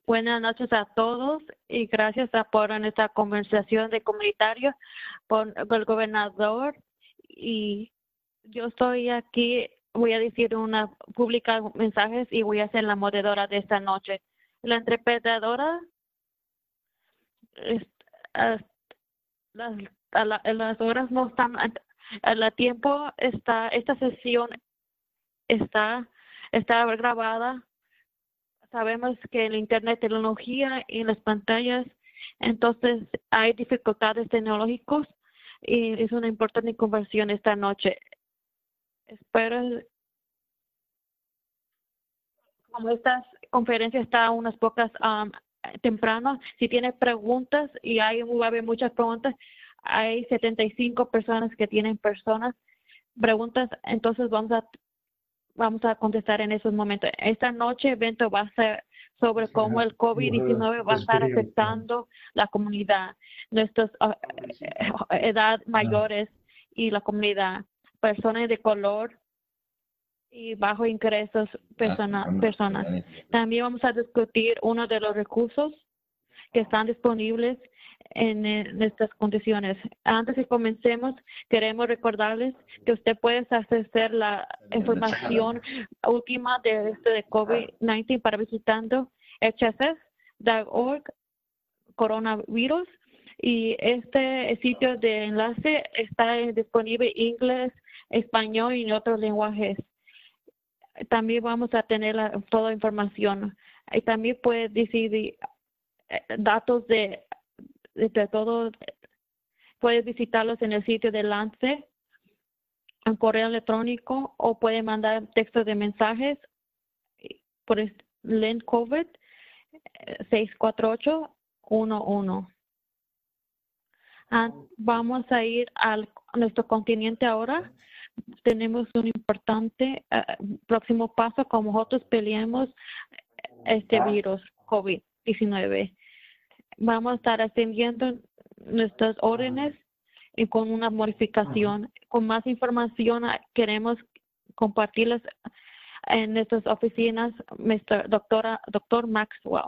Buenas noches a todos y gracias por esta conversación de comunitario con el gobernador. Y yo estoy aquí, voy a decir una pública mensajes y voy a ser la moderadora de esta noche. La interpretadora, las horas no están, el tiempo está, esta sesión está grabada. Sabemos que el internet, tecnología y las pantallas, entonces hay dificultades tecnológicas y es una importante conversación esta noche. Espero, como esta conferencia está unas pocas temprano, si tiene preguntas y va a haber muchas preguntas, hay 75 personas que tienen preguntas, entonces vamos a contestar en esos momentos. Esta noche evento va a ser sobre cómo el COVID-19 va a estar afectando la comunidad, nuestras edad mayores y la comunidad, personas de color y bajo ingresos personas. También vamos a discutir uno de los recursos que están disponibles en estas condiciones. Antes de comencemos, queremos recordarles que usted puede acceder la información última de COVID-19 para visitando hss.org coronavirus, y este sitio de enlace está disponible en inglés, español y en otros lenguajes. También vamos a tener toda la información y también puede decidir datos de todo. Puedes visitarlos en el sitio de Lance, en correo electrónico, o puede mandar textos de mensajes por link COVID 64811. Vamos a ir a nuestro continente ahora. Tenemos un importante próximo paso, como nosotros peleamos este virus COVID-19. Vamos a estar atendiendo nuestras órdenes y con una modificación. Con más información queremos compartirlas en nuestras oficinas, Dr. Maxwell.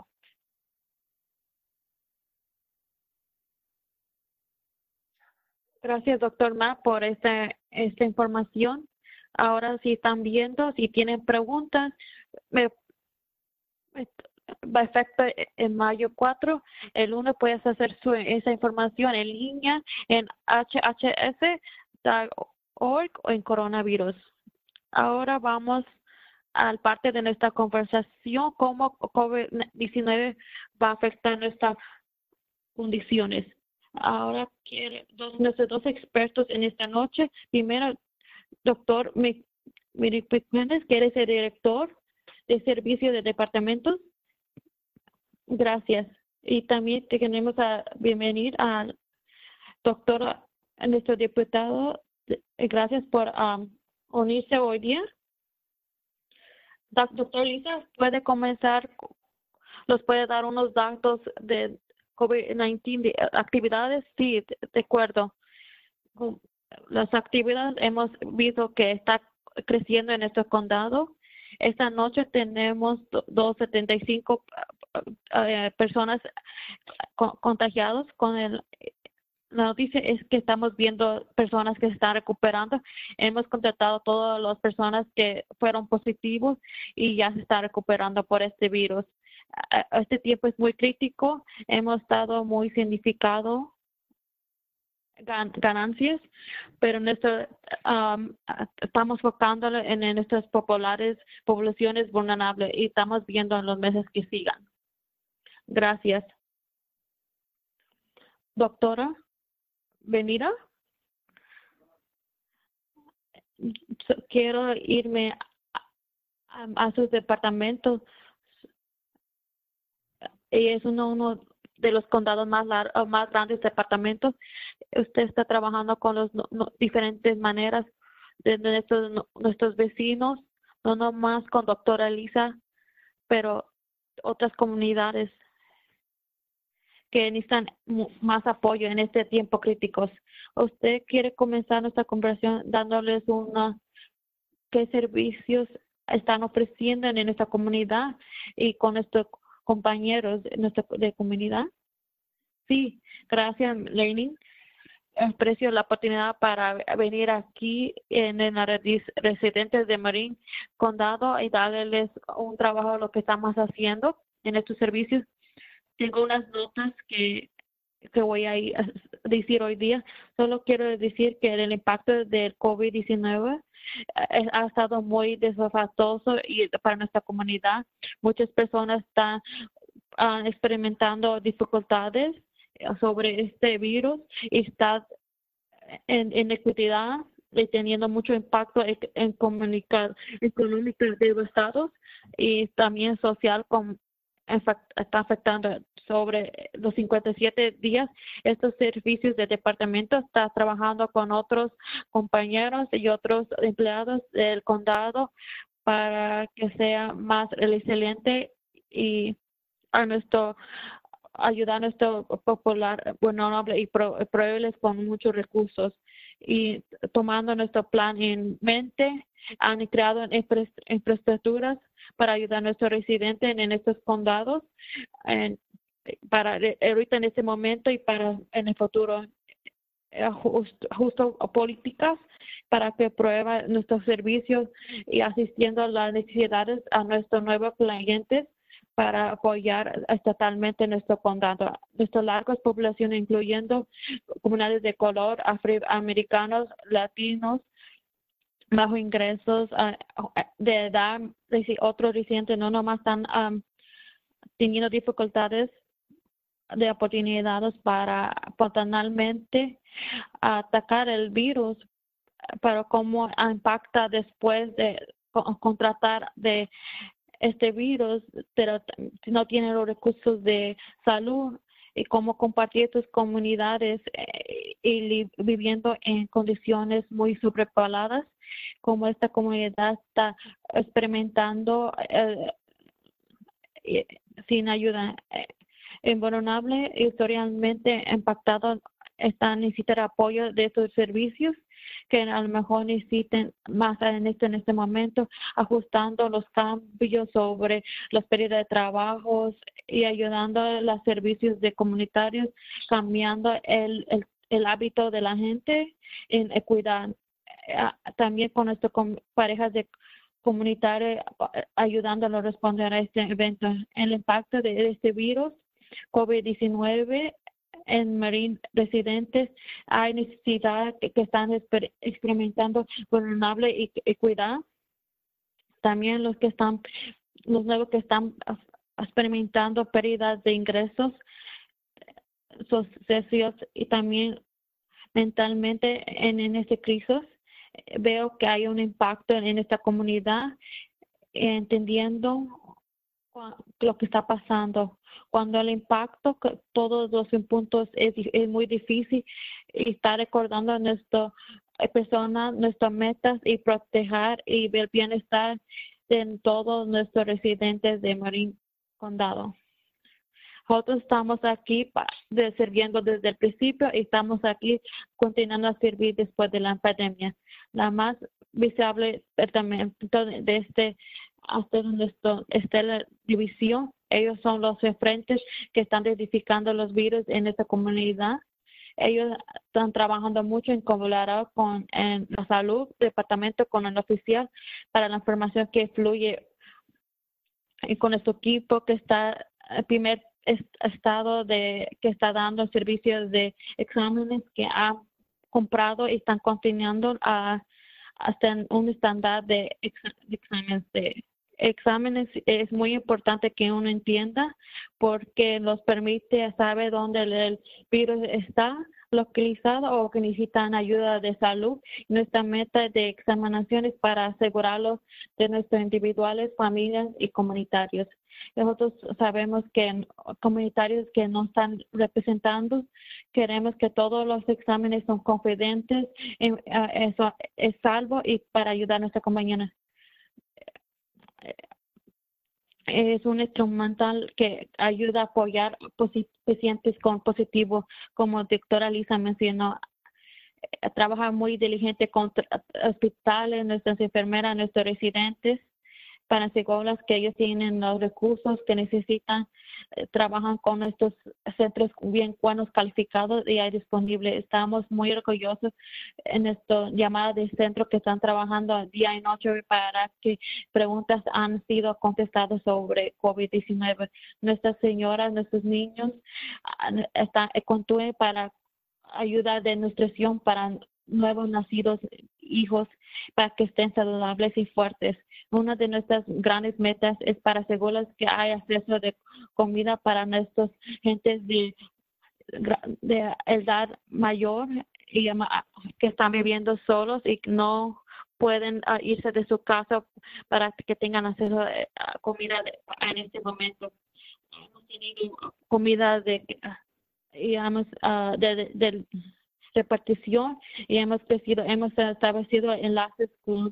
Gracias, doctor Matt, por esta información. Ahora, si están viendo, si tienen preguntas, va a efecto en mayo 4. El lunes puedes hacer esa información en línea en hhs.org o en coronavirus. Ahora vamos a la parte de nuestra conversación, cómo COVID-19 va a afectar nuestras condiciones. Ahora nuestros dos expertos en esta noche. Primero, doctor Miripic Méndez, que eres el director de servicio de departamentos. Gracias. Y también queremos bienvenir al doctor, a nuestro diputado. Gracias por unirse hoy día. Doctor Lisa, ¿puede comenzar? ¿Nos puede dar unos datos de COVID-19 de actividades? Sí, de acuerdo. Las actividades hemos visto que está creciendo en nuestro condado. Esta noche tenemos 275 personas contagiadas con la noticia es que estamos viendo personas que se están recuperando. Hemos contactado a todas las personas que fueron positivos y ya se están recuperando por este virus. Este tiempo es muy crítico. Hemos estado muy significado ganancias, pero estamos enfocando en nuestras poblaciones vulnerables y estamos viendo en los meses que sigan. Gracias. Doctora Benita, quiero irme a sus departamentos. Y es uno de los condados más grandes departamentos. Usted está trabajando con las diferentes maneras de nuestros vecinos, no nomás con doctora Lisa, pero otras comunidades que necesitan más apoyo en este tiempo crítico. ¿Usted quiere comenzar nuestra conversación dándoles qué servicios están ofreciendo en nuestra comunidad y con nuestro compañeros de comunidad. Sí, gracias, Lenin. Aprecio la oportunidad para venir aquí en la residentes de Marin Condado y darles un trabajo a lo que estamos haciendo en estos servicios. Tengo unas notas que voy a decir hoy día. Solo quiero decir que el impacto del COVID-19 ha estado muy desastroso y para nuestra comunidad. Muchas personas están experimentando dificultades sobre este virus y está en inequidad y teniendo mucho impacto en económico devastados y también social está afectando sobre los 57 días. Estos servicios de departamento está trabajando con otros compañeros y otros empleados del condado para que sea más resiliente y ayudar a nuestro popular vulnerable y proveerles con muchos recursos. Y tomando nuestro plan en mente, han creado infraestructuras para ayudar a nuestros residentes en estos condados, para ahorita en este momento y para en el futuro. Justo políticas para que prueba nuestros servicios y asistiendo a las necesidades a nuestros nuevos clientes para apoyar estatalmente nuestro condado. Nuestras largas poblaciones, incluyendo comunidades de color, afroamericanos, latinos, bajo ingresos, de edad, otros residentes no nomás están teniendo dificultades de oportunidades para potencialmente atacar el virus, pero cómo impacta después de contratar de este virus, pero si no tienen los recursos de salud y cómo compartir tus comunidades y viviendo en condiciones muy sobrepobladas, como esta comunidad está experimentando sin ayuda. Invulnerable y historialmente impactado están necesitan apoyo de estos servicios que a lo mejor necesiten más en este momento, ajustando los cambios sobre las pérdidas de trabajos y ayudando a los servicios de comunitarios, cambiando el hábito de la gente en equidad. También con nuestras parejas de comunitarios ayudándolos a responder a este evento. El impacto de este virus COVID-19 en Marin residentes, hay necesidad que están experimentando vulnerable y equidad. También los nuevos que están experimentando pérdidas de ingresos sociales y también mentalmente en esta crisis. Veo que hay un impacto en esta comunidad, entendiendo lo que está pasando. Cuando el impacto, todos los puntos es muy difícil y está recordando a nuestras personas, nuestras metas y proteger y el bienestar de todos nuestros residentes de Marin Condado. Nosotros estamos aquí sirviendo desde el principio y estamos aquí continuando a servir después de la pandemia. La más visible de hasta esta división, ellos son los frentes que están identificando los virus en esta comunidad. Ellos están trabajando mucho en colaborar con la salud, departamento, con el oficial, para la información que fluye y con nuestro equipo que está el primer estado que está dando servicios de exámenes que ha comprado y están continuando hasta un estándar de exámenes. Es muy importante que uno entienda porque nos permite saber dónde el virus está localizado o que necesitan ayuda de salud. Nuestra meta de examinaciones para asegurarlos de nuestros individuales, familias y comunitarios. Nosotros sabemos que comunitarios que no están representando, queremos que todos los exámenes son confidentes, eso es salvo y para ayudar a nuestra comunidad. Es un instrumental que ayuda a apoyar pacientes con positivo, como doctora Lisa mencionó. Trabaja muy diligente con hospitales, nuestras enfermeras, nuestros residentes, para asegurarlas que ellos tienen los recursos que necesitan, trabajan con estos centros bien buenos, calificados y hay disponible. Estamos muy orgullosos en esta llamada de centro que están trabajando día y noche para que preguntas han sido contestadas sobre COVID-19. Nuestras señoras, nuestros niños continúen para ayuda de nutrición para nuevos nacidos hijos para que estén saludables y fuertes. Una de nuestras grandes metas es para asegurar que hay acceso de comida para nuestras gentes de edad mayor y que están viviendo solos y que no pueden irse de su casa para que tengan acceso a comida en este momento. Hemos tenido comida de repartición y hemos establecido enlaces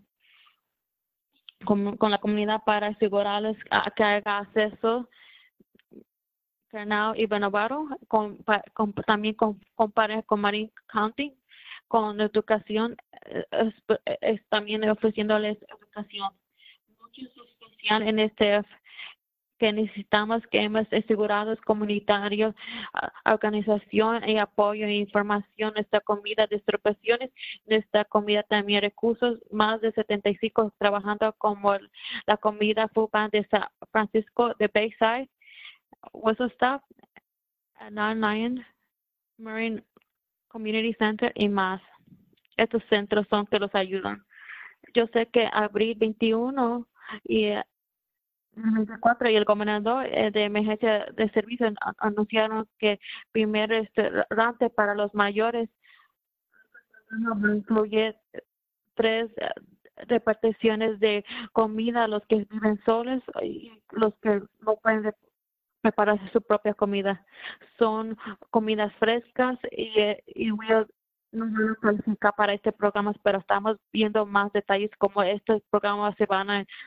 con la comunidad para asegurarles que haya acceso Canal y Banabaro, también con Marin County, con educación, también ofreciéndoles educación. Mucho especial en este que necesitamos que hemos asegurado comunitarios, organización y apoyo e información, nuestra comida, distribuciones, nuestra comida también recursos, más de 75 trabajando como la comida Food Bank de San Francisco de Bayside, Whistle Stop, Nine Lion, Marine Community Center y más. Estos centros son que los ayudan. Yo sé que abril 21 y 24 y el gobernador de emergencia de servicio anunciaron que primer restaurante para los mayores incluye 3 reparticiones de comida a los que viven solos y los que no pueden preparar su propia comida. Son comidas frescas y no voy a calificar para este programa, pero estamos viendo más detalles como estos programas se van a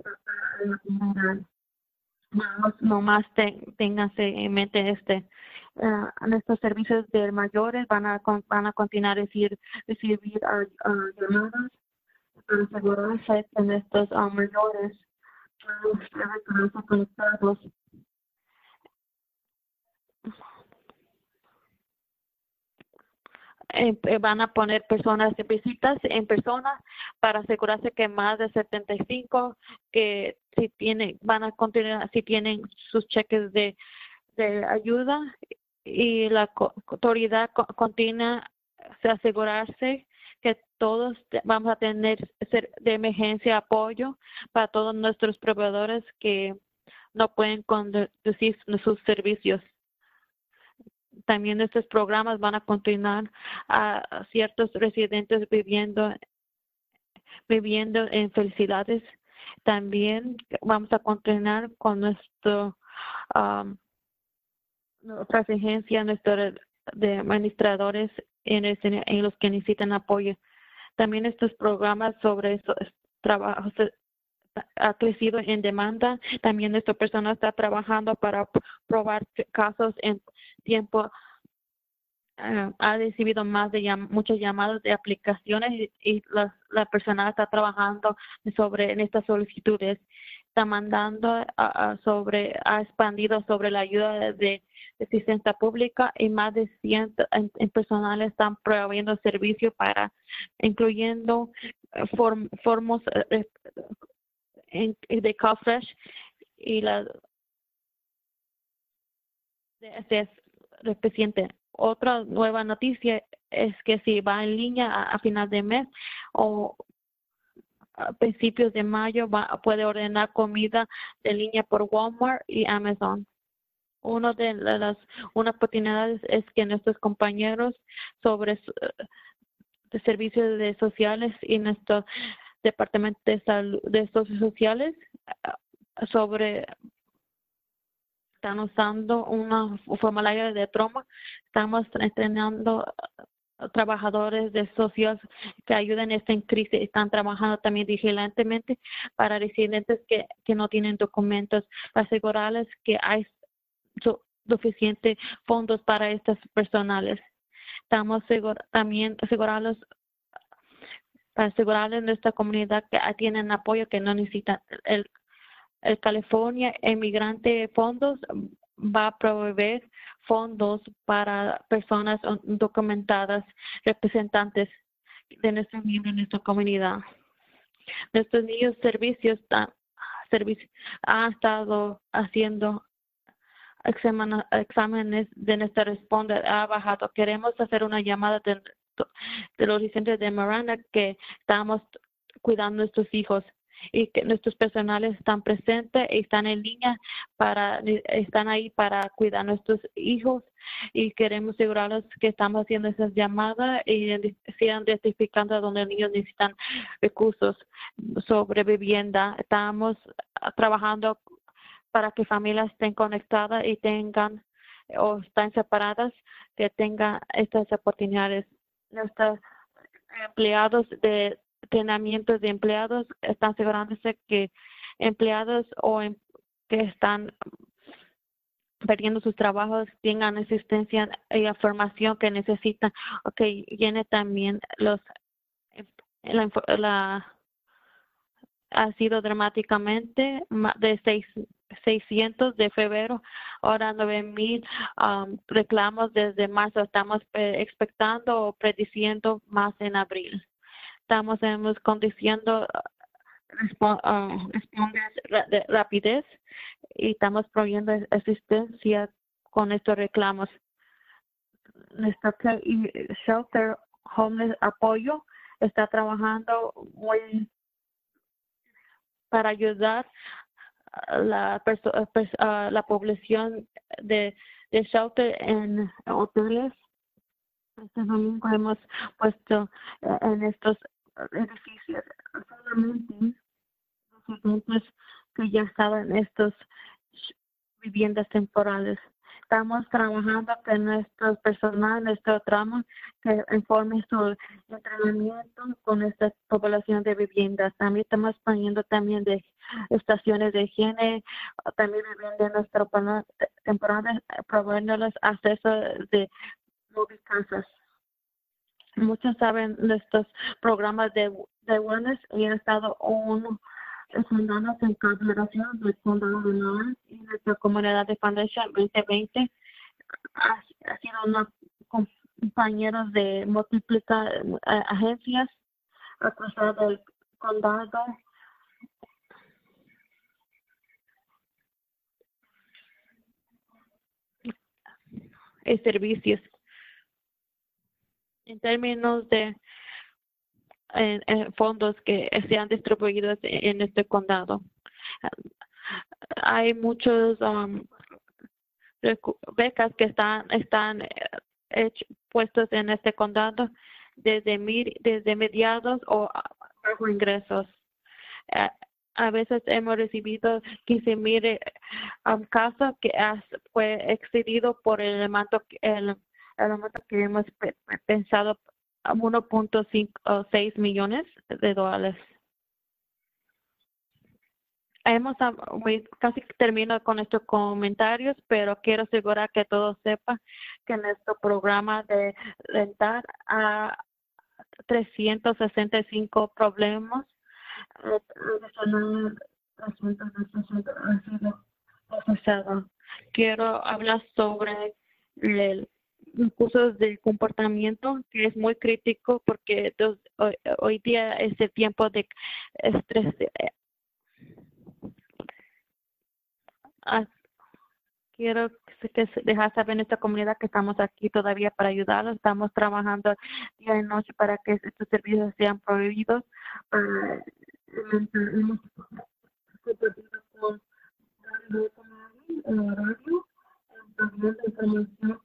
no más ténganse en mente nuestros servicios de mayores van a continuar recibir llamadas para asegurarse que nuestros mayores puedan conectados. Van a poner personas de visitas en persona para asegurarse que más de 75 que si tienen van a continuar si tienen sus cheques de ayuda y la autoridad continúa asegurarse que todos vamos a tener de emergencia apoyo para todos nuestros proveedores que no pueden conducir sus servicios. También estos programas van a continuar a ciertos residentes viviendo en felicidades. También vamos a continuar con nuestra exigencia, nuestros de administradores en los que necesitan apoyo. También estos programas sobre estos trabajos ha crecido en demanda. También esta persona está trabajando para probar casos en tiempo. Ha recibido más de muchos llamados de aplicaciones y la persona está trabajando en estas solicitudes. Está mandando ha expandido sobre la ayuda de asistencia pública y más de 100 en personal están proveyendo servicios incluyendo formos de CallFresh y la de reciente. Otra nueva noticia es que si va en línea a final de mes o a principios de mayo puede ordenar comida de línea por Walmart y Amazon. Una de las oportunidades es que nuestros compañeros sobre de servicios sociales y nuestro departamento de salud de servicios sociales están usando una formularia de trauma. Estamos entrenando trabajadores de socios que ayudan en esta crisis. Están trabajando también vigilantemente para residentes que no tienen documentos, para asegurarles que hay suficientes fondos para estas personales. Estamos también asegurarles para asegurarles en nuestra comunidad que tienen apoyo, que no necesitan el California Emigrante Fondos va a proveer fondos para personas documentadas, representantes de nuestros miembros en nuestra comunidad. Nuestros niños servicios han estado haciendo exámenes de nuestra respuesta ha bajado. Queremos hacer una llamada de los residentes de Miranda que estamos cuidando a nuestros hijos y que nuestros personales están presentes y están en línea están ahí para cuidar a nuestros hijos y queremos asegurarnos que estamos haciendo esas llamadas y sigan identificando a donde los niños necesitan recursos sobre vivienda. Estamos trabajando para que familias estén conectadas y tengan o están separadas, que tengan estas oportunidades. Nuestros empleados de entrenamiento de empleados están asegurándose que empleados que están perdiendo sus trabajos tengan asistencia y formación que necesitan, que llene también ha sido dramáticamente de 600 de febrero, ahora 9,000 reclamos desde marzo. Estamos expectando o prediciendo más en abril. Estamos conduciendo respondes de rapidez y estamos proveyendo asistencia con estos reclamos. Nuestro Shelter Homeless Apoyo está trabajando muy para ayudar a la población de shelter en hoteles. Este domingo hemos puesto en estos edificios solamente residentes que ya estaban en estas viviendas temporales. Estamos trabajando con nuestro personal, nuestro tramo, que informe su entrenamiento con esta población de viviendas. También estamos poniendo también de estaciones de higiene, también viviendo en nuestra temporada, proveyéndoles acceso de móvil casas. Muchos saben de estos programas de wellness y han estado fundados en colaboración del Condado de Lawrence y nuestra comunidad de Foundation 2020 ha sido una compañeros de múltiples agencias a través del condado y servicios. En términos de fondos que sean distribuidos en este condado, hay muchos becas que están puestos en este condado desde mediados o bajo ingresos. A veces hemos recibido 15,000 casos que fue excedido por el elemento que hemos pensado, 1.6 millones de dólares. Casi termino con estos comentarios, pero quiero asegurar que todos sepan que nuestro programa de rentar a 365 problemas quiero hablar sobre el cursos de comportamiento, que es muy crítico porque hoy día es el tiempo de estrés. Quiero dejar saber en esta comunidad que estamos aquí todavía para ayudarlos. Estamos trabajando día y noche para que estos servicios sean prohibidos. Hemos con radio, información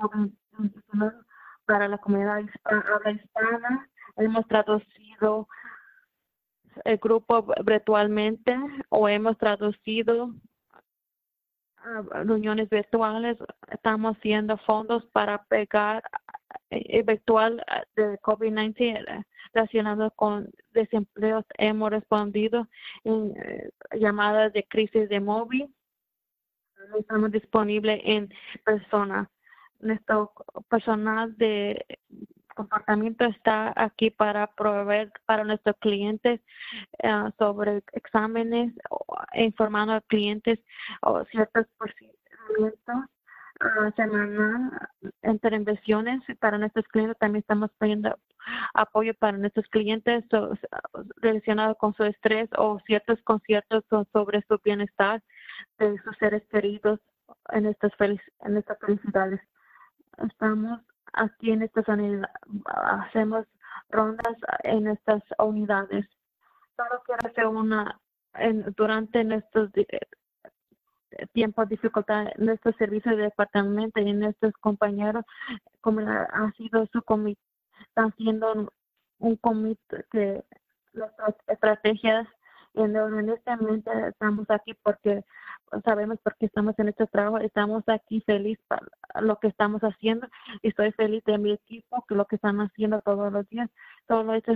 para la comunidad habla hispana. Hemos traducido el grupo virtualmente o hemos traducido reuniones virtuales. Estamos haciendo fondos para pegar virtual de COVID-19 relacionado con desempleos. Hemos respondido en llamadas de crisis de móvil. Estamos disponibles en persona. Nuestro personal de comportamiento está aquí para proveer para nuestros clientes sobre exámenes, informando a clientes o ciertos procedimientos semanal, intervenciones para nuestros clientes. También estamos poniendo apoyo para nuestros clientes relacionados con su estrés o ciertos conciertos sobre su bienestar de sus seres queridos en estas felicidades. Estamos aquí en estas unidades, hacemos rondas en estas unidades. Solo quiero hacer durante nuestros tiempos de dificultad, nuestros servicios de departamento y nuestros compañeros, como ha sido su comité, están haciendo un comité que las estrategias, y honestamente estamos aquí porque sabemos porque estamos en este trabajo, estamos aquí feliz para lo que estamos haciendo y estoy feliz de mi equipo, que lo que están haciendo todos los días. Todo esto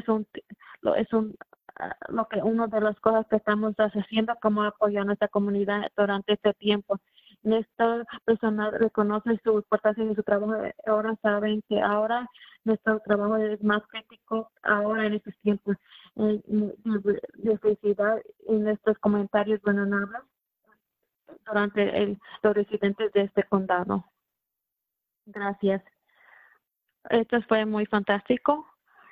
lo que una de las cosas que estamos haciendo como apoyo a nuestra comunidad durante este tiempo. Esta persona reconoce su importancia de su trabajo. Ahora saben que ahora nuestro trabajo es más crítico ahora en estos tiempos. De felicidad en estos comentarios venerables durante los residentes de este condado. Gracias. Esto fue muy fantástico.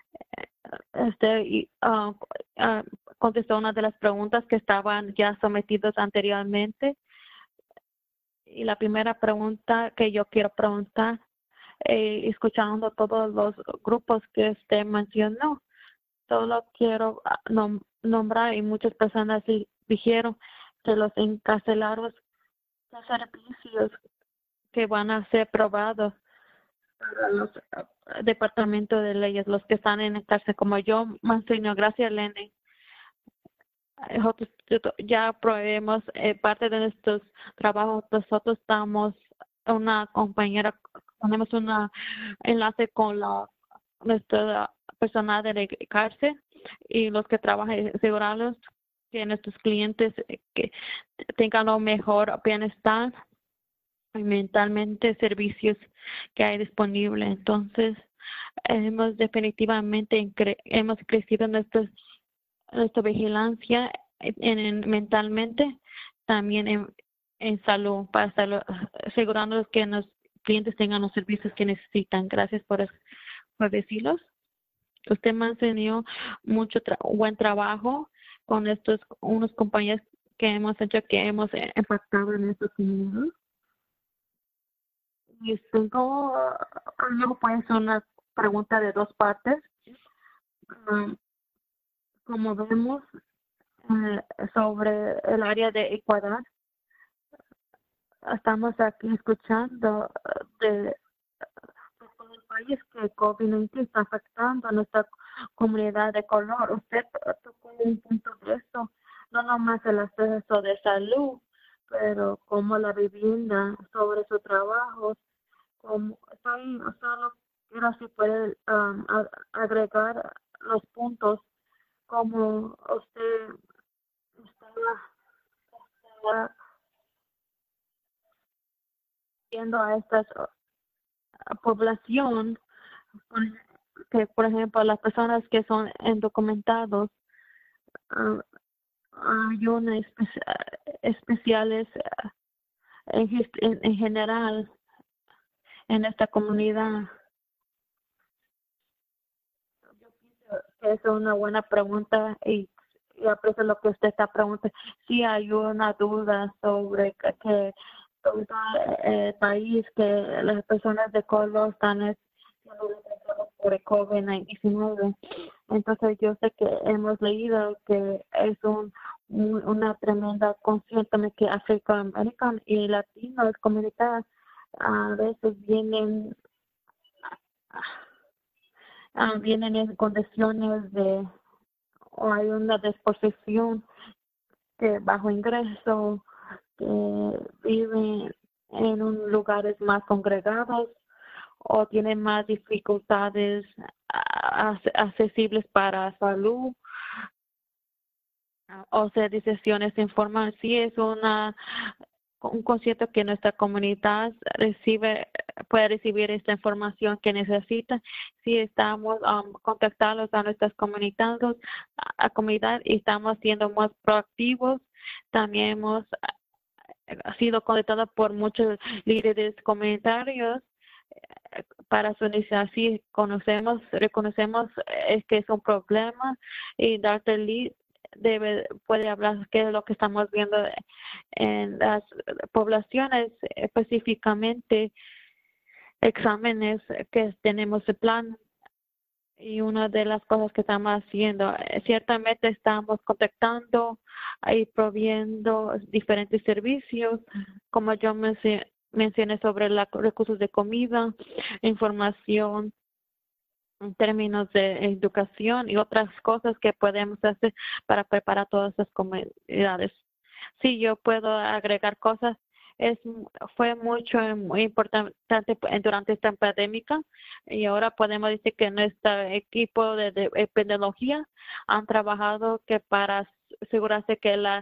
Contestó una de las preguntas que estaban ya sometidas anteriormente. Y la primera pregunta que yo quiero preguntar, escuchando todos los grupos que usted mencionó, solo quiero nombrar, y muchas personas dijeron que los encarcelados, los servicios que van a ser probados para los departamentos de leyes, los que están en la cárcel, como yo mencioné. Gracias, Lenny. Nosotros ya proveemos parte de nuestros trabajos. Nosotros estamos una compañera, tenemos un enlace con nuestra personal de la cárcel y los que trabajan, asegurarlos que nuestros clientes que tengan lo mejor bienestar y mentalmente servicios que hay disponible. Entonces, hemos definitivamente hemos crecido en nuestra vigilancia mentalmente, también en salud, para asegurándonos que los clientes tengan los servicios que necesitan. Gracias por decirlos. Usted mencionó mucho buen trabajo con unos compañeros que hemos hecho, que hemos impactado en estos comunidades. Y yo puede ser una pregunta de dos partes. Como vemos sobre el área de Ecuador, estamos aquí escuchando de todo el país que COVID-19 está afectando a nuestra comunidad de color. Usted tocó un punto de eso, no nomás el acceso de salud, pero como la vivienda, sobre su trabajo. Solo quiero si puede agregar los puntos como usted está viendo a esta población, que por ejemplo las personas que son indocumentados, hay una especiales en general en esta comunidad. Yo pienso que es una buena pregunta y aprecio lo que usted está preguntando. Sí hay una duda sobre que todo el país, que las personas de color están siendo detectadas por el COVID-19. Entonces yo sé que hemos leído que es una tremenda conciencia que afroamericanos y latinos, comunidades, a veces vienen en condiciones o hay una disposición que bajo ingreso, que viven en lugares más congregados o tienen más dificultades accesibles para salud o sea, decisiones informales. Sí, es una un concierto que nuestra comunidad puede recibir esta información que necesita. Si estamos contactando a nuestras comunidades, comunidad y estamos siendo más proactivos, también hemos sido contactados por muchos líderes comunitarios para su necesidad. Si reconocemos que es un problema y darte lead puede hablar qué es lo que estamos viendo en las poblaciones, específicamente exámenes que tenemos el plan. Y una de las cosas que estamos haciendo, ciertamente estamos contactando y proviendo diferentes servicios, como yo mencioné sobre los recursos de comida, información en términos de educación y otras cosas que podemos hacer para preparar todas esas comunidades. Sí, yo puedo agregar cosas. Fue muy importante durante esta pandemia y ahora podemos decir que nuestro equipo de epidemiología han trabajado para asegurarse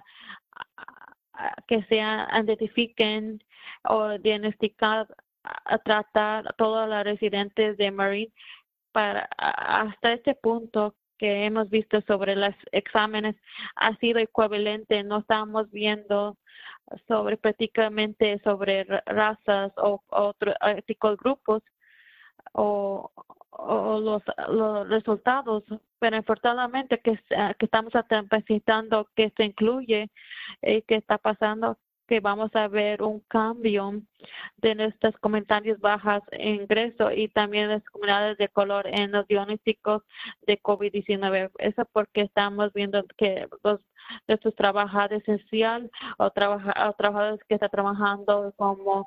que se identifiquen o diagnosticar, tratar a todos los residentes de Marin hasta este punto que hemos visto sobre los exámenes ha sido equivalente. No estamos viendo prácticamente sobre razas o otros grupos o los resultados, pero infortunadamente que estamos presentando que se incluye y que está pasando que vamos a ver un cambio de nuestros comentarios bajas en ingreso y también las comunidades de color en los diagnósticos de COVID-19. Eso porque estamos viendo que nuestros trabajadores esencial o trabajadores que están trabajando como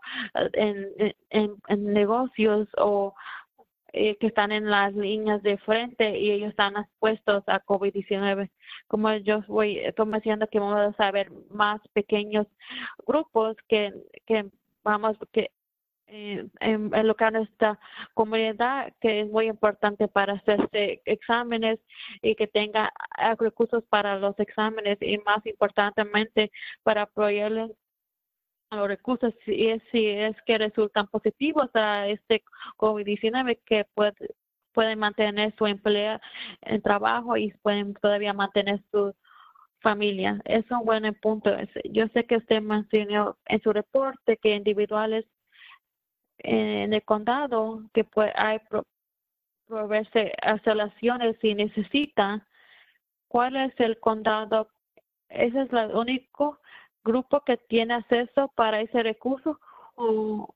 en negocios o que están en las líneas de frente y ellos están expuestos a COVID-19. Como yo estoy diciendo que vamos a ver más pequeños grupos que vamos enlocar nuestra comunidad, que es muy importante para hacerse exámenes y que tenga recursos para los exámenes y más importantemente para proveerles los recursos si es que resultan positivos a este COVID-19 que pueden mantener su empleo en trabajo y pueden todavía mantener su familia. Es un buen punto. Yo sé que usted mencionó en su reporte que individuales en el condado que hay proveerse instalaciones si necesitan. ¿Cuál es el condado? ¿Ese es el único grupo que tiene acceso para ese recurso o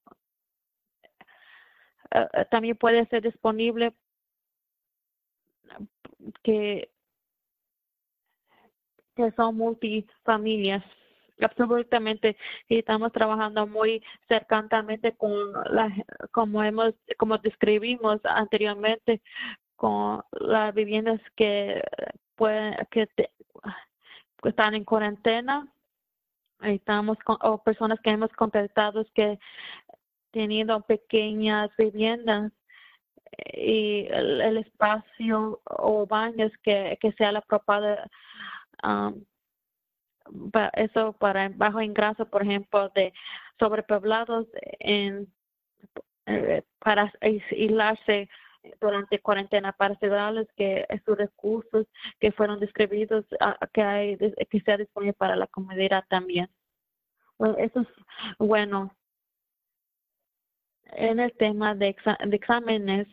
también puede ser disponible que son multifamilias? Absolutamente, y estamos trabajando muy cercanamente con como describimos anteriormente, con las viviendas que están en cuarentena. Estamos o personas que hemos contactado que teniendo pequeñas viviendas y el espacio o baños que sea la propiedad, eso para bajo ingreso, por ejemplo, de sobrepoblados para aislarse durante cuarentena, para asegurarles que sus recursos que fueron describidos que sea disponible para la comunidad también. Bueno, eso es bueno. En el tema de exámenes,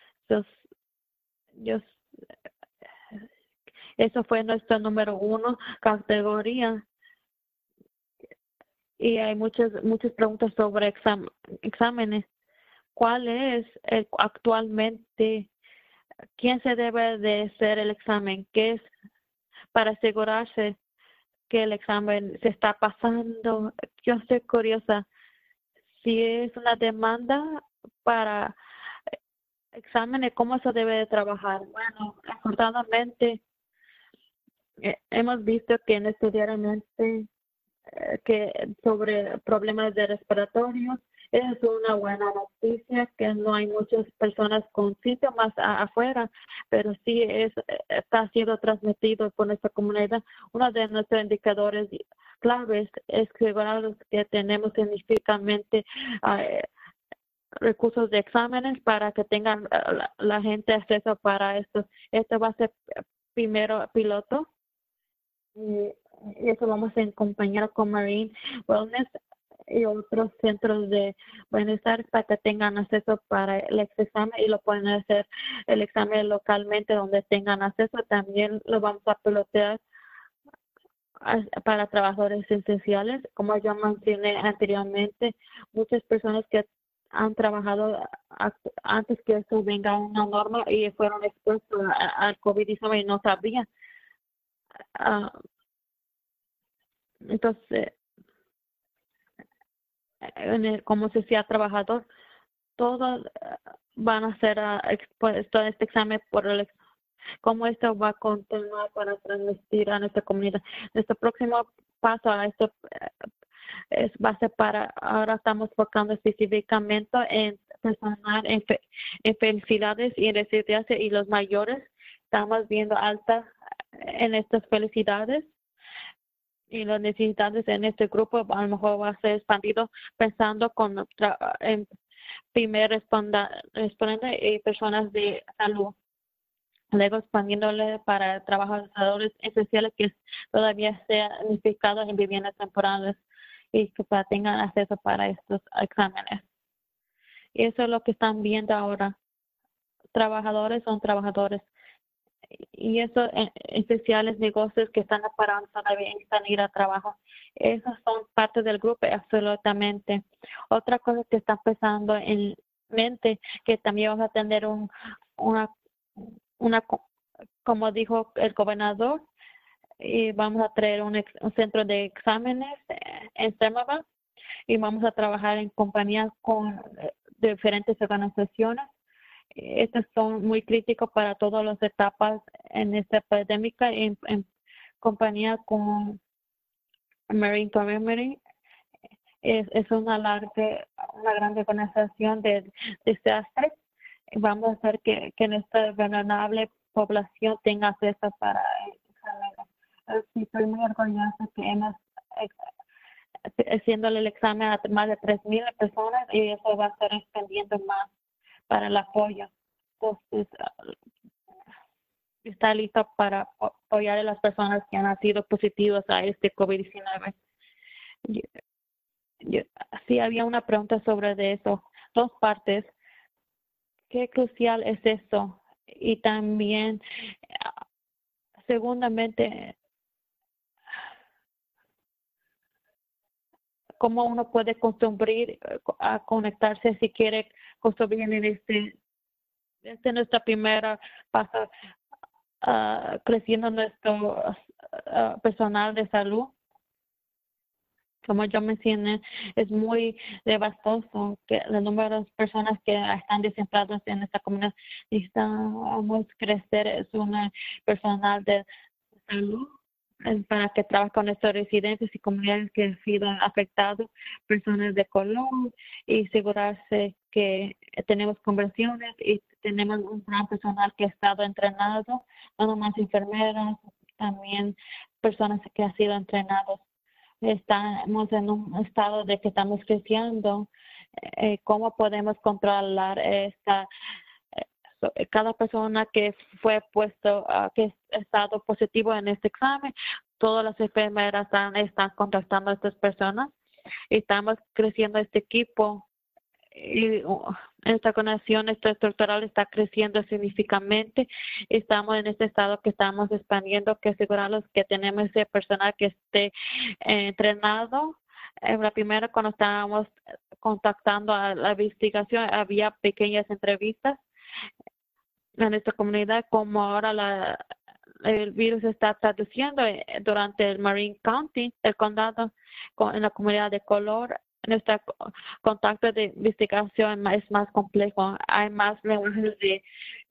eso fue nuestro número 1 categoría. Y hay muchas preguntas sobre exámenes. ¿Cuál es actualmente, quién se debe de hacer el examen? ¿Qué es para asegurarse que el examen se está pasando? Yo estoy curiosa si es una demanda para exámenes, ¿cómo se debe de trabajar? Bueno, afortunadamente hemos visto que diariamente que sobre problemas de respiratorios es una buena noticia que no hay muchas personas con síntomas afuera, pero sí está siendo transmitido por nuestra comunidad. Uno de nuestros indicadores claves es asegurarnos que tenemos significativamente recursos de exámenes para que tengan la gente acceso para esto. Esto va a ser primero piloto y eso vamos a acompañar con Marine Wellness y otros centros de bienestar para que tengan acceso para el examen y lo pueden hacer el examen localmente donde tengan acceso. También lo vamos a pilotear para trabajadores esenciales. Como yo mencioné anteriormente, muchas personas que han trabajado antes que esto venga una norma y fueron expuestos al COVID-19 y no sabían. Entonces, como se sea trabajador, todos van a ser expuestos a este examen por cómo esto va a continuar para transmitir a nuestra comunidad. Nuestro próximo paso a esto va a ser ahora estamos enfocando específicamente en personal en felicidades y residencia y los mayores. Estamos viendo alta en estas felicidades y las necesidades en este grupo a lo mejor va a ser expandido pensando en primer respondente y personas de salud. Luego expandiéndole para trabajadores esenciales que todavía sean significados en viviendas temporales y que tengan acceso para estos exámenes. Y eso es lo que están viendo ahora. Trabajadores son trabajadores. Y eso, especiales negocios que están parando todavía y están ir a trabajo. Esos son parte del grupo, absolutamente. Otra cosa que está empezando en mente, que también vamos a tener una, como dijo el gobernador, y vamos a traer un centro de exámenes en Semaba y vamos a trabajar en compañías con diferentes organizaciones. Estos son muy críticos para todas las etapas en esta pandemia en compañía con Marine Community. Es una gran organización de desastres. Vamos a hacer que nuestra vulnerable población tenga acceso para sí, estoy muy orgullosa que hemos haciéndole el examen a más de 3,000 personas y eso va a estar extendiendo más para el apoyo. Entonces, está listo para apoyar a las personas que han sido positivas a este COVID-19. Sí, había una pregunta sobre de eso. Dos partes. ¿Qué crucial es esto? Y también, segundamente, cómo uno puede construir a conectarse si quiere construir en este nuestra primera paso creciendo nuestro personal de salud. Como yo mencioné, es muy devastadoso que el número de personas que están desempleadas en esta comunidad. Necesitamos crecer, es un personal de salud para que trabaje con nuestros residentes y comunidades que han sido afectados, personas de color, y asegurarse que tenemos conversiones y tenemos un gran personal que ha estado entrenado, no nomás enfermeras, también personas que han sido entrenados. Estamos en un estado de que estamos creciendo. ¿Cómo podemos controlar cada persona que fue puesto, que ha estado positivo en este examen? Todas las enfermeras están contactando a estas personas. Estamos creciendo este equipo y esta conexión estructural está creciendo significativamente. Estamos en este estado que estamos expandiendo, que asegurarnos que tenemos ese personal que esté entrenado. En la primera, cuando estábamos contactando a la investigación, había pequeñas entrevistas en nuestra comunidad, como ahora el virus está traduciendo durante el Marin County, el condado, en la comunidad de color. Nuestro contacto de investigación es más complejo. Hay más lenguajes de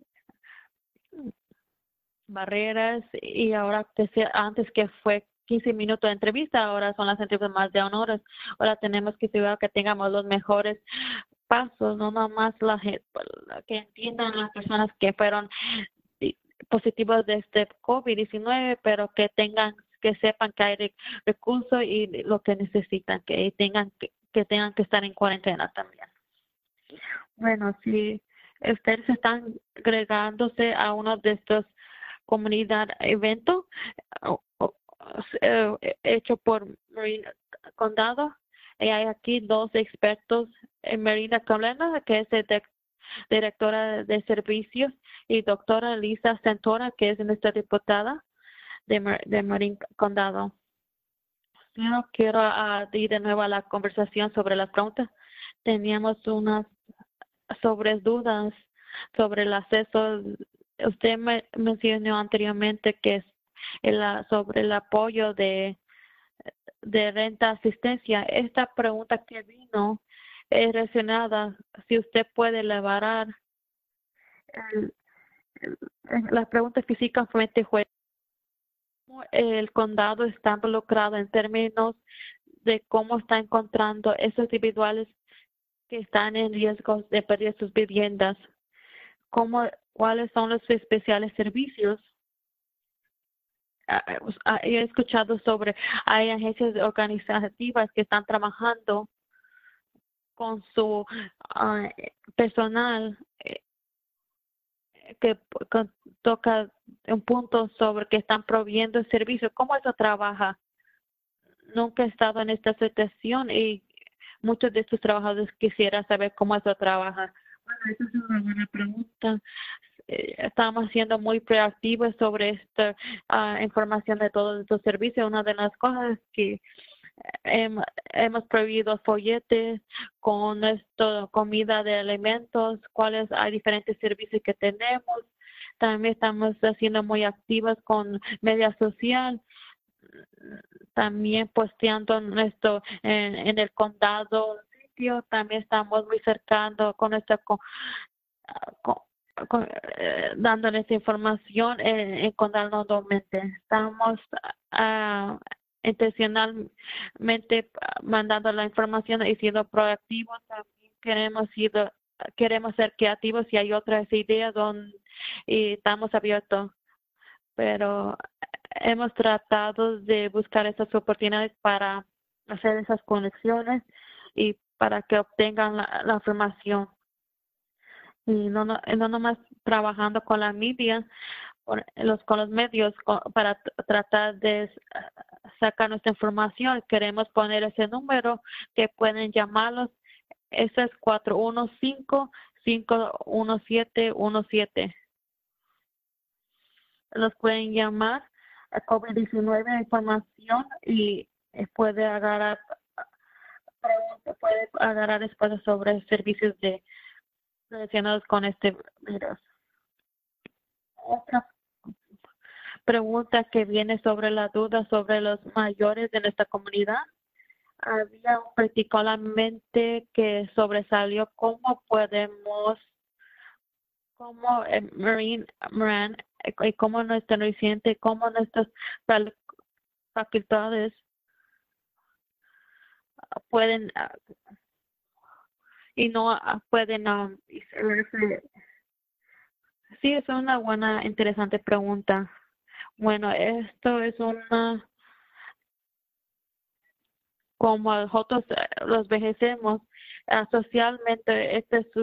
barreras y ahora antes que fue 15 minutos de entrevista, ahora son las entrevistas más de 1 hora. Ahora tenemos que asegurar que tengamos los mejores pasos, no nomás que entiendan las personas que fueron positivos de este COVID-19, pero que tengan que sepan que hay recursos y lo que necesitan, que tengan que estar en cuarentena también. Bueno, si ustedes están agregándose a uno de estos comunidad eventos hecho por Marina Condado, y hay aquí dos expertos, Marina Colena, que es directora de servicios, y doctora Lisa Santora, que es nuestra diputada de Marin Condado. Yo quiero ir de nuevo a la conversación sobre las preguntas. Teníamos unas sobre dudas sobre el acceso. Usted me mencionó anteriormente que es sobre el apoyo de renta asistencia. Esta pregunta que vino es relacionada, si usted puede elaborar la pregunta físicamente fue cómo el condado está involucrado en términos de cómo está encontrando esos individuales que están en riesgo de perder sus viviendas, cuáles son los especiales servicios. He escuchado sobre, hay agencias organizativas que están trabajando con su personal que toca un punto sobre que están proveyendo el servicio. ¿Cómo eso trabaja? Nunca he estado en esta situación y muchos de estos trabajadores quisieran saber cómo eso trabaja. Bueno, esa es una buena pregunta. Estamos siendo muy proactivos sobre esta información de todos estos servicios. Una de las cosas que hemos prohibido folletes con esto, comida de alimentos, cuáles hay diferentes servicios que tenemos. También estamos siendo muy activos con media social, también posteando nuestro en el condado sitio. También estamos muy cercano con nuestra dándoles información en condado nuevamente. Estamos intencionalmente mandando la información y siendo proactivos. También queremos ser creativos y hay otras ideas y estamos abiertos, pero hemos tratado de buscar esas oportunidades para hacer esas conexiones y para que obtengan la información. Y no nomás trabajando con la media, con los medios para tratar de sacar nuestra información. Queremos poner ese número que pueden llamarlos. Ese es 415-51717. Los pueden llamar a COVID-19 información y puede agarrar respuestas sobre servicios relacionados con este virus. Otra pregunta que viene sobre la duda sobre los mayores de nuestra comunidad. Había particularmente que sobresalió cómo Moran y cómo nuestro residente, cómo nuestras facultades pueden y no pueden sí, es una buena, interesante pregunta. Bueno, esto es como nosotros los vejecemos, socialmente, esta es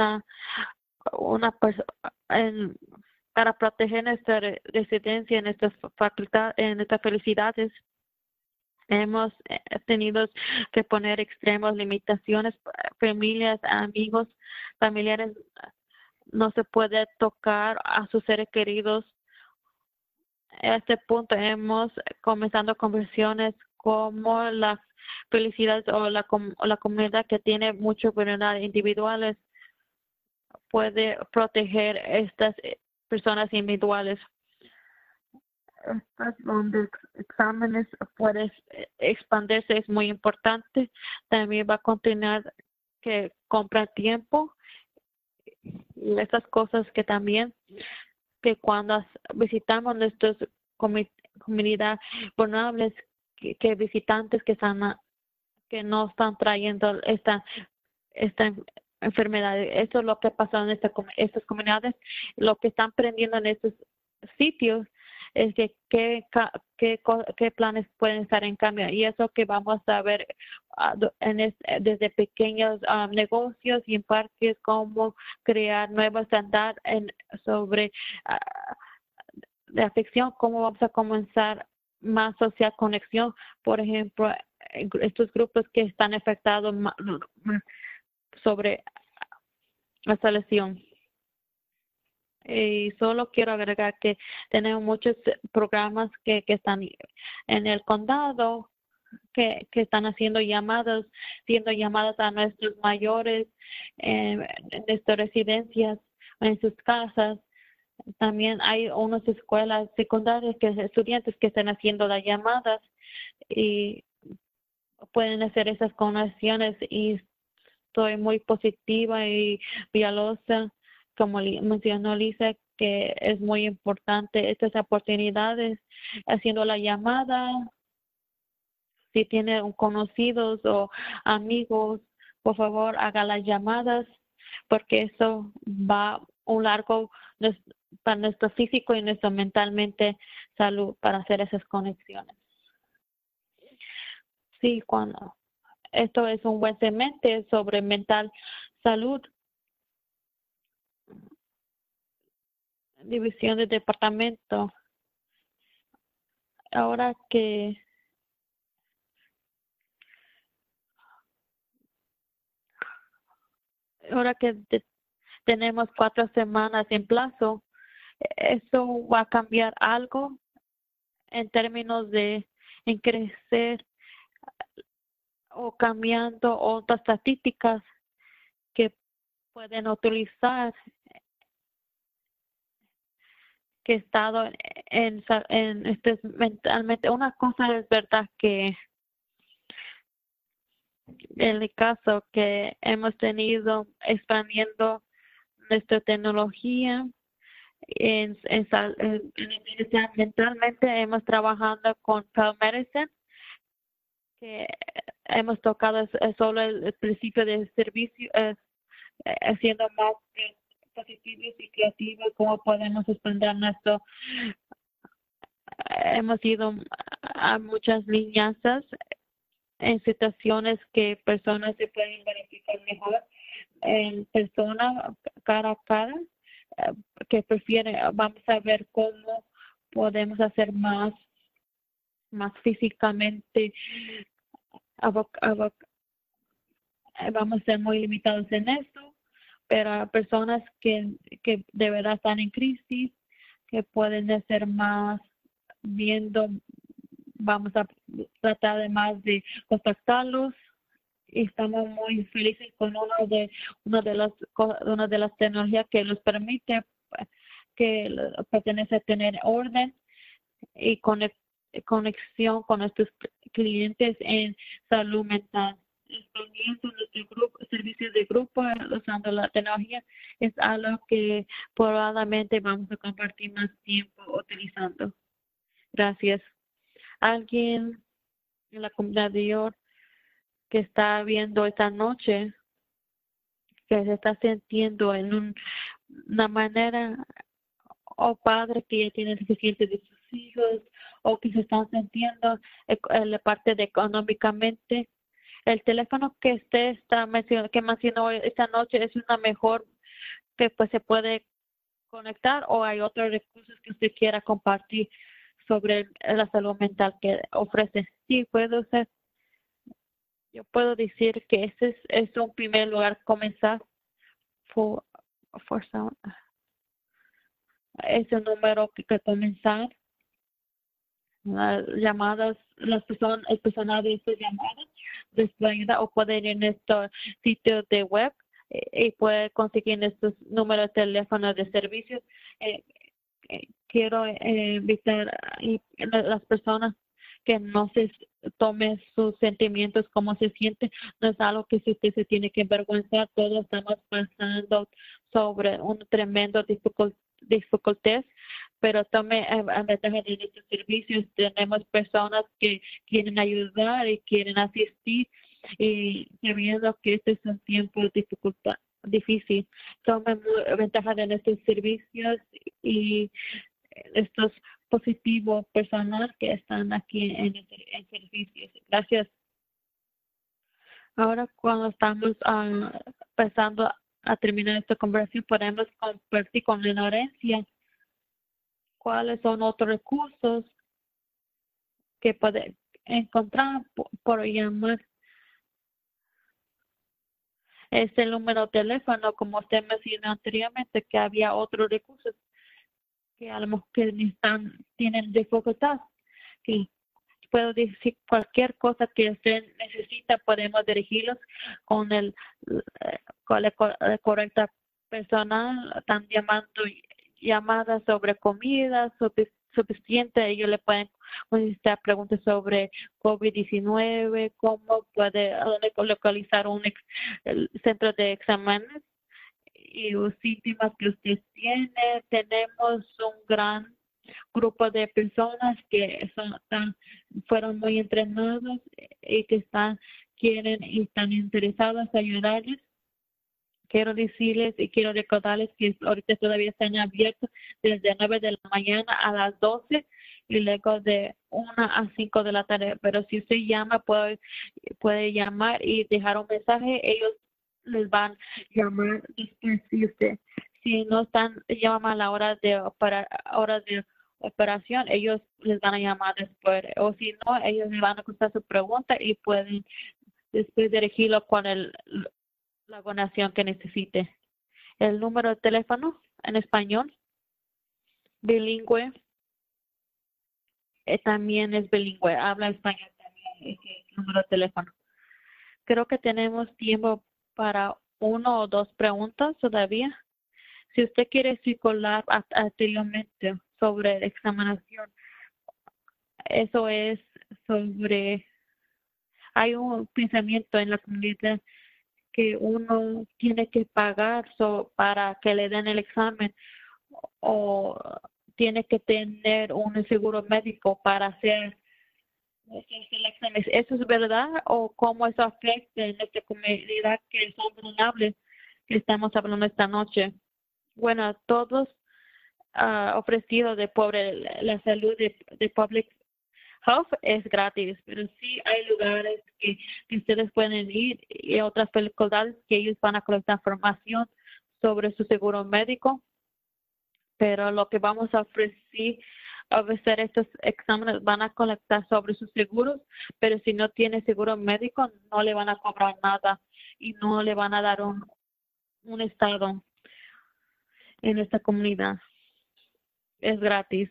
para proteger nuestra residencia, nuestras facultades, nuestras felicidades. Hemos tenido que poner extremos, limitaciones, familias, amigos, familiares, no se puede tocar a sus seres queridos. A este punto hemos comenzado conversaciones como la felicidad o la comunidad que tiene muchas vulnerabilidades individuales puede proteger estas personas individuales. Estas donde exámenes pueden expandirse es muy importante. También va a continuar que compra tiempo y estas cosas que también que cuando visitamos nuestras comunidades vulnerables, que visitantes que no están trayendo esta enfermedad. Esto es lo que pasa en estas comunidades. Lo que están aprendiendo en estos sitios es que qué planes pueden estar en cambio. Y eso que vamos a ver desde pequeños negocios y en parques, cómo crear nuevos estándares sobre la afección, cómo vamos a comenzar más social conexión, por ejemplo, estos grupos que están afectados sobre esta lesión. Y solo quiero agregar que tenemos muchos programas que están en el condado que están haciendo llamadas a nuestros mayores en nuestras residencias, en sus casas. También hay unas escuelas secundarias estudiantes que están haciendo las llamadas y pueden hacer esas conexiones, y estoy muy positiva y piadosa, como mencionó Lisa, que es muy importante estas oportunidades haciendo la llamada. Si tiene conocidos o amigos, por favor haga las llamadas, porque eso va un largo para nuestro físico y nuestro mentalmente salud para hacer esas conexiones. Sí, cuando esto es un buen segmento sobre mental salud. División de departamento. Ahora que tenemos 4 semanas en plazo, eso va a cambiar algo en términos de en crecer o cambiando otras estadísticas que pueden utilizar, que he estado mentalmente. Una cosa es verdad, que en el caso que hemos tenido expandiendo nuestra tecnología mentalmente, hemos trabajado con telemedicine, que hemos tocado solo el principio del servicio, haciendo más positivos y creativos, cómo podemos expandir nuestro. Hemos ido a muchas lineazas en situaciones que personas se pueden verificar mejor en persona, cara a cara, que prefieren. Vamos a ver cómo podemos hacer más físicamente. Vamos a ser muy limitados en esto, pero a personas que de verdad están en crisis, que pueden hacer más viendo, vamos a tratar de más de contactarlos. Y estamos muy felices con una de las tecnologías que nos permite, que pertenece a tener orden y conexión con nuestros clientes en salud mental. Expandiendo nuestro servicios de grupo usando la tecnología es algo que probablemente vamos a compartir más tiempo utilizando. Gracias. ¿Alguien en la comunidad de York que está viendo esta noche, que se está sintiendo en una manera, o padre que ya tiene suficiente de sus hijos, o que se están sintiendo la parte de económicamente? El teléfono que que mencionó esta noche es una mejor que pues se puede conectar, o hay otros recursos que usted quiera compartir sobre la salud mental que ofrece. Sí, puedo ser. Yo puedo decir que ese es un primer lugar comenzar. Es un número que comenzar. Las llamadas, el personal de estas llamadas les puede ayudar, o puede ir en nuestro sitio de web y puede conseguir estos números de teléfono de servicios. Quiero invitar a las personas que no se tomen sus sentimientos como se siente. No es algo que usted se tiene que avergonzar. Todos estamos pasando sobre un tremendo dificultad, pero tome ventaja de nuestros servicios. Tenemos personas que quieren ayudar y quieren asistir, y sabiendo que este es un tiempo de dificultad difícil, tome ventaja de nuestros servicios y estos positivo personal que están aquí en servicios. Gracias. Ahora cuando estamos empezando a terminar esta conversación, podemos compartir con la audiencia cuáles son otros recursos que puede encontrar por llamar. El número de teléfono, como usted mencionó anteriormente, que había otros recursos que a lo mejor que tienen dificultad. Que puedo decir cualquier cosa que usted necesita, podemos dirigirlos con con la correcta persona. Están llamando llamadas sobre comida suficiente. Ellos le pueden contestar preguntas sobre COVID-19, cómo puede localizar el centro de exámenes y los síntomas que usted tiene. Tenemos un gran grupo de personas que fueron muy entrenados y que quieren y están interesados en ayudarles. Quiero decirles y quiero recordarles que ahorita todavía están abiertos desde 9 de la mañana a las 12 y luego de 1 a 5 de la tarde. Pero si usted llama, puede llamar y dejar un mensaje. Ellos les van a llamar después. Si no están llaman a la hora de operación, ellos les van a llamar después. O si no, ellos les van a contestar su pregunta y pueden después dirigirlo con la donación que necesite. El número de teléfono en español, bilingüe, también es bilingüe, habla español también, el número de teléfono. Creo que tenemos tiempo para 1 o 2 preguntas todavía. Si usted quiere circular anteriormente sobre la examinación, eso es sobre, hay un pensamiento en la comunidad que uno tiene que pagar para que le den el examen o tiene que tener un seguro médico para hacer el examen. ¿Eso es verdad o cómo eso afecta en nuestra comunidad que son vulnerables que estamos hablando esta noche? Bueno, todos ofrecidos de la salud de public health es gratis, pero sí hay lugares que ustedes pueden ir y otras facultades que ellos van a colectar información sobre su seguro médico, pero lo que vamos a ofrecer estos exámenes van a colectar sobre sus seguros, pero si no tiene seguro médico no le van a cobrar nada y no le van a dar un estado en esta comunidad. Es gratis.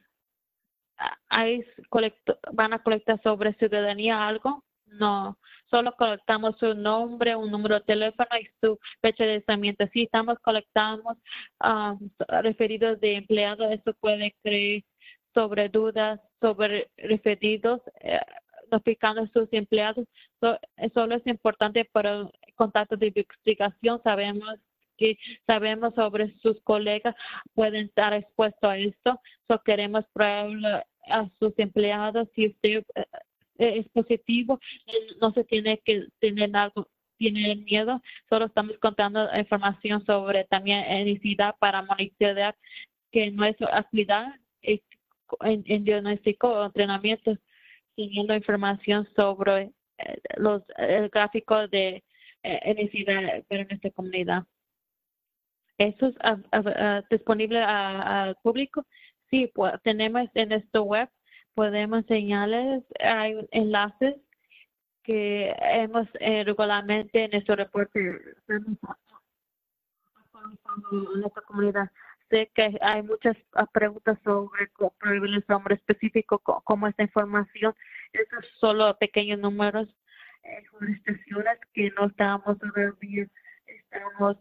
¿Van a colectar sobre ciudadanía algo? No, solo colectamos su nombre, un número de teléfono y su fecha de nacimiento. Si estamos colectando referidos de empleados, eso puede crear sobre dudas, sobre referidos, notificando a sus empleados. Solo es importante para el contacto de investigación. Sabemos sobre sus colegas pueden estar expuestos a esto. Queremos probarle a sus empleados si usted es positivo, no se tiene que tiene miedo. Solo estamos contando información sobre también necesidad para monitorear que nuestra actividad en diagnóstico o entrenamiento, teniendo información sobre el gráfico de necesidad para nuestra comunidad. ¿Eso es disponible al público? Sí, pues, tenemos en nuestro web, podemos enseñarles, hay enlaces que hemos regularmente en nuestro reporte en nuestra comunidad. Sé que hay muchas preguntas sobre el nombre específico, como esta información. Esos son solo pequeños números, jurisdicciones que no estamos todavía, estamos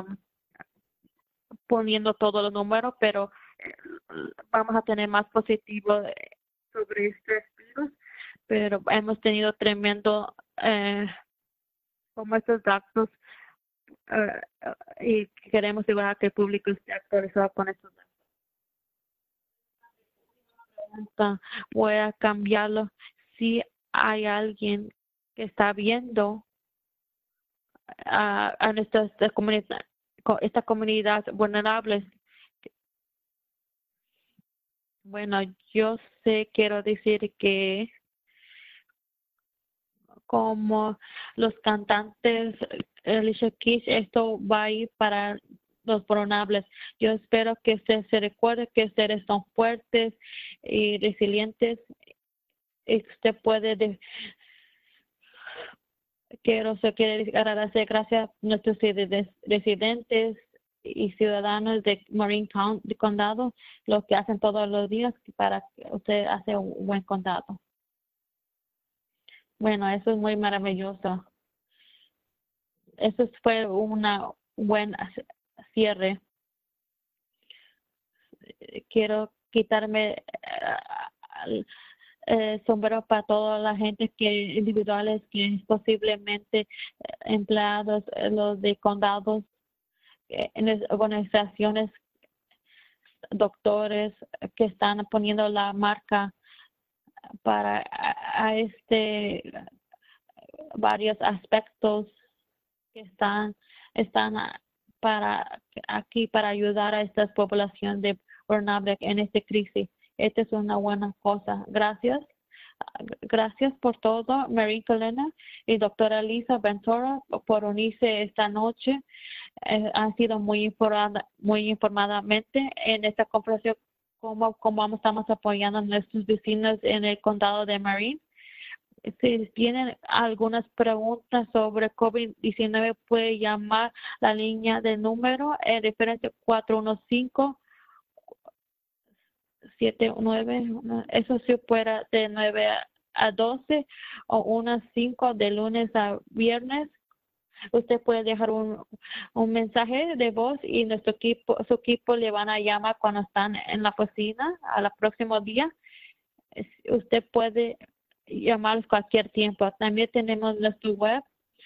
poniendo todos los números, pero vamos a tener más positivo sobre este virus, pero hemos tenido tremendo como estos datos y queremos asegurar que el público esté actualizado con estos datos. Voy a cambiarlo. Si hay alguien que está viendo a nuestra comunidad, esta comunidad vulnerable, Bueno, yo sé, quiero decir que como los cantantes Alicia Keys, esto va a ir para los vulnerables. Yo espero que se recuerde que ustedes son fuertes y resilientes. Y usted puede, quiere agradecer gracias a nuestros residentes y ciudadanos de Marin County, de condado, lo que hacen todos los días para que usted hace un buen condado. Bueno, eso es muy maravilloso. Eso fue una buen cierre. Quiero quitarme el sombrero para toda la gente que individuales que posiblemente empleados, los de condados, en las organizaciones, doctores que están poniendo la marca para varios aspectos que están para aquí para ayudar a esta población de vulnerable en esta crisis. Esta es una buena cosa. Gracias. Gracias por todo, Marie Colena y doctora Lisa Ventura, por unirse esta noche. Han sido muy informadamente en esta conversación, cómo estamos apoyando a nuestros vecinos en el condado de Marin. Si tienen algunas preguntas sobre COVID-19, puede llamar la línea de número en referencia 415-79, eso sí fuera de 9 a 12 o unas 5 de lunes a viernes. Usted puede dejar un mensaje de voz y su equipo le van a llamar cuando están en la oficina a los próximos días. Usted puede llamar cualquier tiempo. También tenemos nuestro web,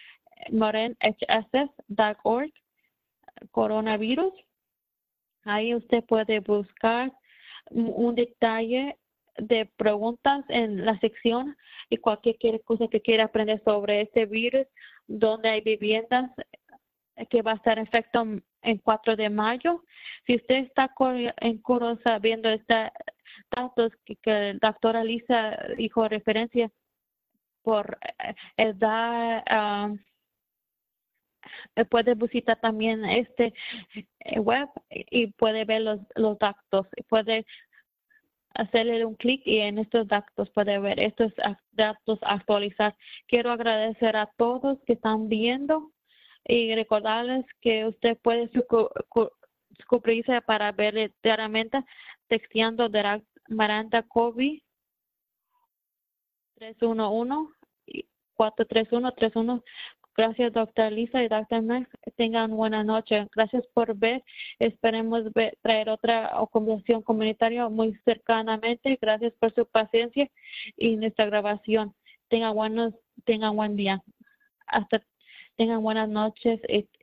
morenhss.org, coronavirus. Ahí usted puede buscar un detalle de preguntas en la sección y cualquier cosa que quiera aprender sobre este virus, donde hay viviendas que va a estar en efecto en 4 de mayo. Si usted está en curiosa viendo estos datos que la doctora Lisa dijo referencia por edad, puede visitar también este web y puede ver los datos. Puede hacerle un clic y en estos datos puede ver estos datos actualizar. Quiero agradecer a todos que están viendo y recordarles que usted puede suscribirse para ver diariamente texteando de Miranda COVID 311-431-31. Gracias, doctora Lisa y doctor Max. Tengan buena noche. Gracias por ver. Esperemos traer otra conversación comunitaria muy cercanamente. Gracias por su paciencia y nuestra grabación. Tengan buen día. Tengan buenas noches.